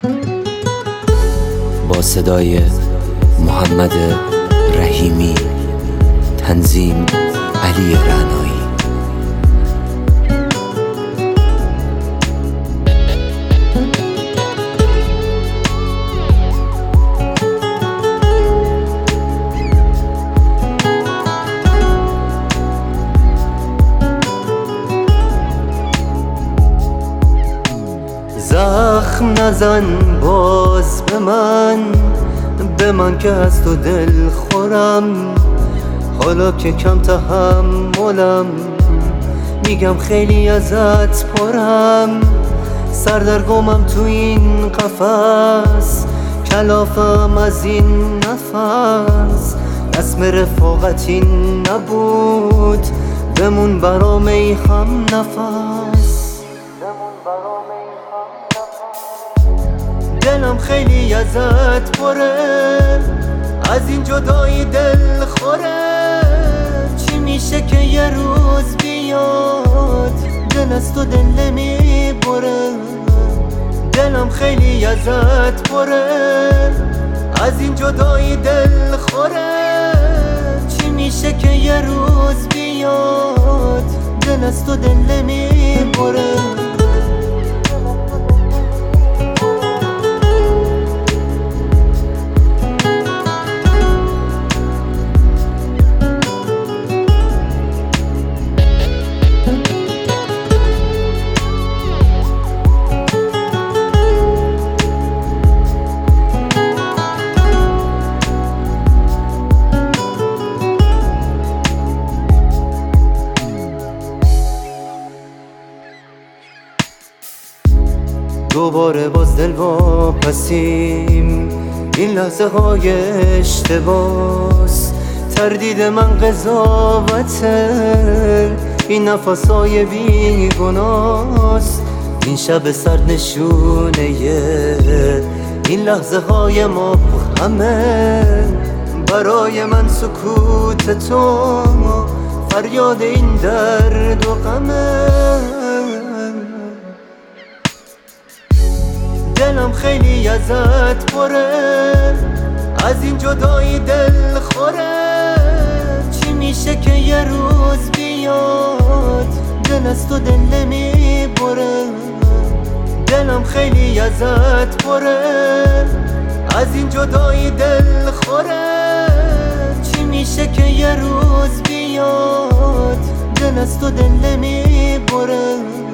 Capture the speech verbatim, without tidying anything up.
با صدای محمد رحیمی، تنظیم علی رعنایی. زخم نزن باز به من، به من که از تو دل خورم. حالا که کم تحملم، میگم خیلی ازت پرم. سردرگمم تو این قفس، کلافم از این نفس. رسم رفاقتی نبود، بمون برام ای هم نفس. دلم خیلی ازت پره، از این جدایی دل خوره. چی میشه که یه روز بیاد، دل از تو دل نمیبره. دلم خیلی ازت پره، از این جدایی دل خوره. چی میشه که یه روز بیاد، دل از تو دل نمیبره. دوباره باز دل واپسیم، این لحظه های اشتباس. تردید من قضاوته، این نفس های بیگناست. این شب سرد نشونه این لحظه های ما همه. برای من سکوت تو فریاد این درد و غمه. دلم خیلی ازت پره، از این جدایی دل خوره. چی میشه که یه روز بیاد، دل از تو دل نمیبره. دلم خیلی ازت پره، از این جدایی دل خوره. چی میشه که یه روز بیاد، دل از تو دل نمیبره.